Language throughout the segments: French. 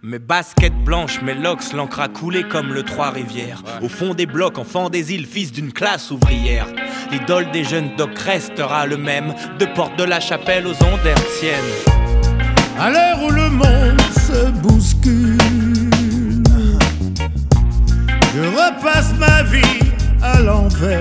Mes baskets blanches, mes locks, l'encre a coulé comme le Trois-Rivières. Au fond des blocs, enfant des îles, fils d'une classe ouvrière. L'idole des jeunes docs restera le même, de Porte de la Chapelle aux ondes hertziennes. À l'heure où le monde se bouscule, je repasse ma vie à l'envers.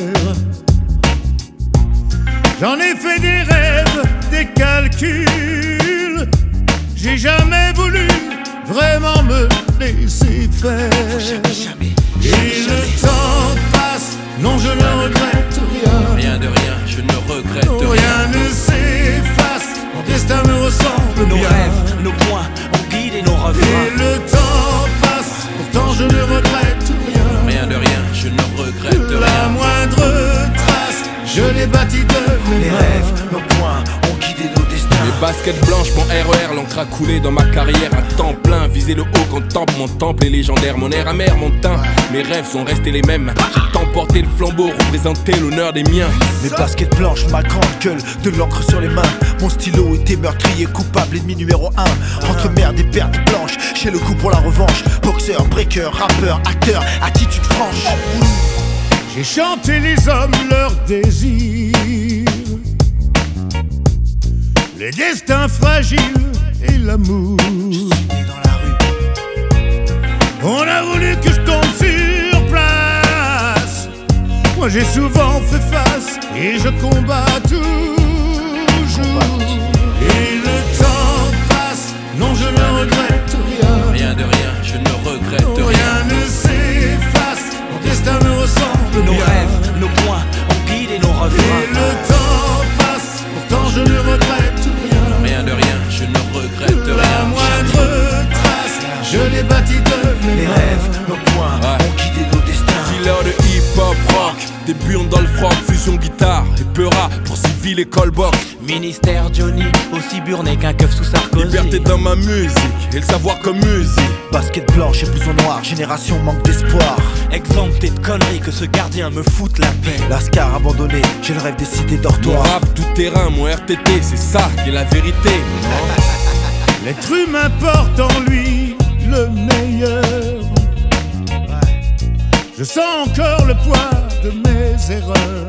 J'en ai fait des rêves, des calculs. J'ai jamais voulu vraiment me laisser faire. Et le temps passe, non je ne regrette rien. Rien de rien, je ne regrette rien. Rien ne s'efface, mon destin me ressemble Nos bien. rêves, nos points, ont guidé nos refrains. Et le temps passe, pourtant je ne regrette rien. Rien de rien, je ne regrette La rien. moindre trace, je l'ai bâtie de mes Les mains. rêves, nos points, ont guidé nos destins. Les baskets blanches, mon RER, l'encre a coulé dans ma carrière à temps plein. Viser le haut quand temple, mon temple est légendaire. Mon air amer, mon teint, mes rêves sont restés les mêmes. J'ai tant porté le flambeau, représenté l'honneur des miens. Mes baskets blanches, ma grande gueule, de l'encre sur les mains. Mon stylo était meurtrier, coupable, ennemi numéro 1. Entre merde et pertes blanches, j'ai le coup pour la revanche. Boxeur, breaker, rappeur, acteur, attitude franche. J'ai chanté les hommes, leurs désirs, les destins fragiles et l'amour. Dans la rue, On a voulu que je tombe sur place. Moi j'ai souvent fait face et je combats toujours. Et le temps passe, non je ne regrette rien. Rien de rien, je ne regrette rien. Rien ne s'efface, mon destin me ressemble Nos bien. rêves, nos points, ont guidé nos Et refrains. le temps passe, pourtant je ne regrette rien. Rien de rien, je ne regrette La rien. moindre trace, je l'ai bâtie de mes Les mains. rêves, nos points, Ouais. ont guidé nos destins. Dealer de hip-hop rock, débutant dans le froc, fusion guitare et peura pour civil et callbox. Ministère Johnny, aussi burné qu'un keuf sous Sarkozy. Liberté dans ma musique et le savoir comme musique. basket blanche et blouson noir, génération manque d'espoir. Exempté de conneries, que ce gardien me foute la paix. Lascar abandonné, j'ai le rêve des cités Mon dortoirs. rap tout terrain, mon RTT, c'est ça qui est la vérité. L'être humain porte en lui le meilleur. Je sens encore le poids de mes erreurs.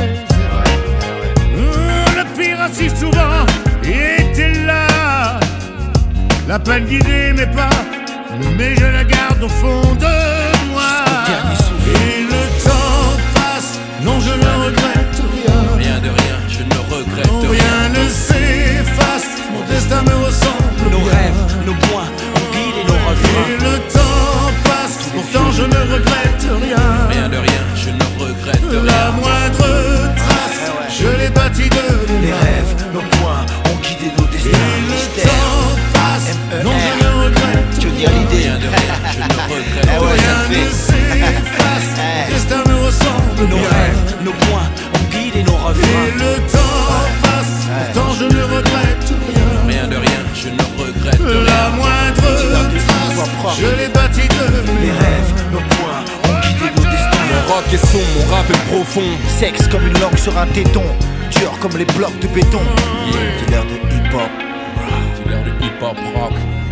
Le pire assis souvent était là. La peine guidait mes pas, mais je la garde au fond de moi. Et le temps passe, non je ne regrette rien. Rien de rien, je ne regrette rien. Rien ne s'efface, mon destin me ressemble Nos bien. rêves, nos points, ont guidé nos Et refrains. le temps passe, pourtant je ne regrette rien. Rien de rien, je ne regrette La rien. moindre trace, je l'ai bâtie de mes Les mains. rêves, nos points, ont guidé nos Et destins. le temps passe, non je ne regrette Je veux dire l'idée. Rien de rien, je ne regrette Ah ouais, rien. ça Rien ne s'efface, mon destin me ressemble Nos bien. rêves, nos points, ont guidé nos Et refrains. le temps passe, pourtant je ne regrette rien. Rien de rien, je ne regrette La rien. moindre trace, je l'ai bâtie de mes Les mains. rêves, nos points, ont guidé nos destins. Mon rock est sombre, mon rap est profond. Sexe comme une langue sur un téton, dur comme les blocs de béton. Dealer de hip-hop. Dealer de hip-hop rock.